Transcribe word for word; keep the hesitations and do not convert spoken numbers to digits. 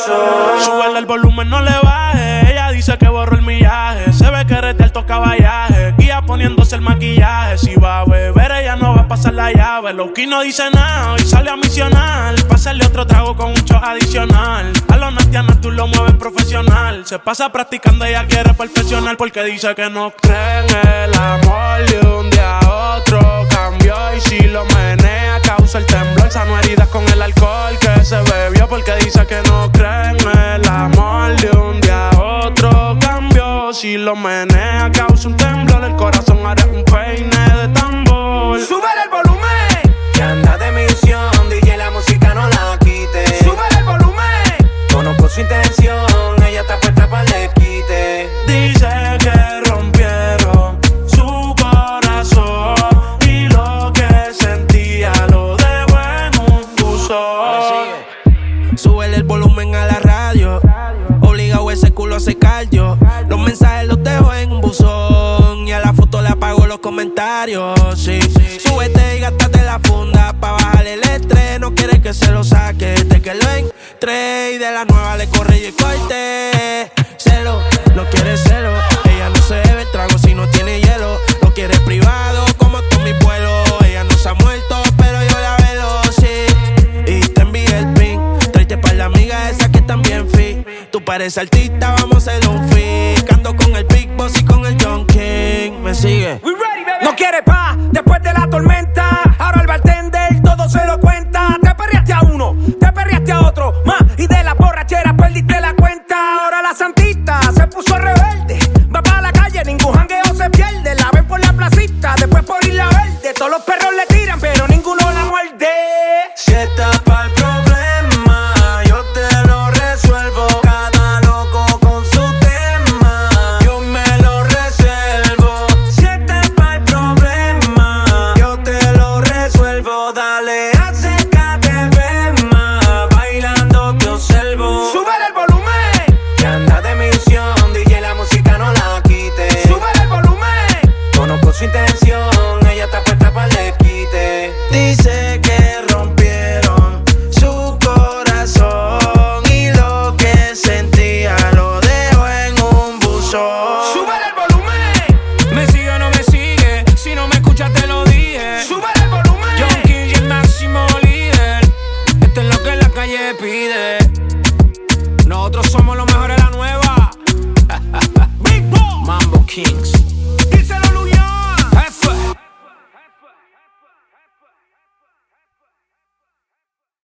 corazón. Súbele el volumen, no le baje. Ella dice que borró el millaje. Se ve que eres de alto caballaje. Guía poniéndose el maquillaje. Si va a beber, ella no va a pasar la llave. Loki no dice nada, hoy sale a misionar. Pásale otro trago con un shot adicional. A los nastianas tú lo mueves profesional. Se pasa practicando, ella quiere perfeccionar. Porque dice que no cree en el amor. De un día a otro cambió. Y si lo menea, causa el temblor. Sano heridas con el alcohol que se bebió. Porque dice que no cree en el amor. De un día a otro cambió. Si lo menea, causa un temblor. El corazón hará un peine de tambor. Súbele el volumen, que anda de misión. D J, la música no la quite. Súbele el volumen, conozco su intención. Ella está puesta para el quite. Dice que rompieron su corazón. Y lo que sentía lo dejó en un buzón. Súbele el volumen a la radio. Obligado ese culo a secar yo. Los mensajes los dejo en un buzón. Y a la foto le apago los comentarios. Sí, súbete y gástate la funda pa' bajarle el estrés. No quiere que se lo saque de que lo entre. Y de la nueva le corre y el corte. Celo, no quiere celo. Ella no se bebe el trago si no tiene hielo. Lo quiere privado como todos mis vuelos. Ella no se ha muerto, pero yo la velo, sí. Y te envié el pin. Tráete pa' la amiga esa que también fit. Tú pareces artista, vamos a hacer un fit. Ando con el Big Boss y con el John King. Me sigue. No quiere pa'